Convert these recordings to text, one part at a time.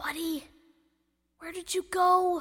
Buddy, where did you go?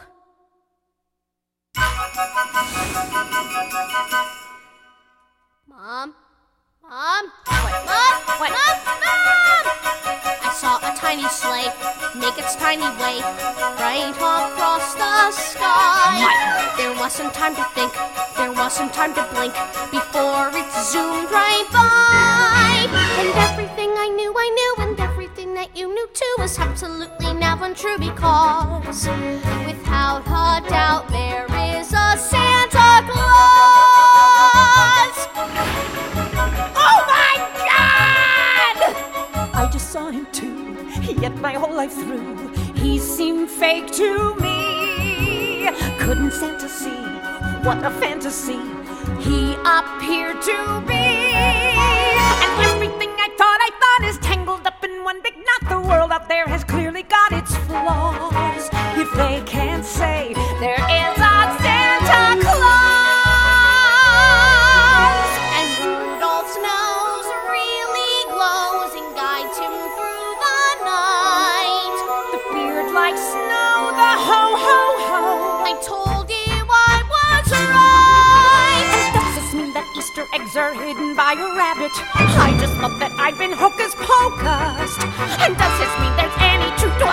Mom? Mom? What? Mom? What? Mom! I saw a tiny sleigh make its tiny way right across the sky. There wasn't time to think, there wasn't time to blink before it zoomed right by. And everything I knew, and everything that you knew too was absolutely now untrue because without a doubt there is a Santa Claus. Oh my God! I just saw him too, yet my whole life through he seemed fake to me. Couldn't Santa see what a fantasy he appeared to be? And everything I thought is tangled up in one big knot. The world out there has clearly got its flaws. If they can't say there is a Santa Claus, and Rudolph's nose really glows and guides him through the night. The beard like snow, the ho-ho-ho. I told you I was right. And does this mean that Easter eggs are hidden by a rabbit? I just thought that I'd been hocus pocused. And does this mean there's any truth to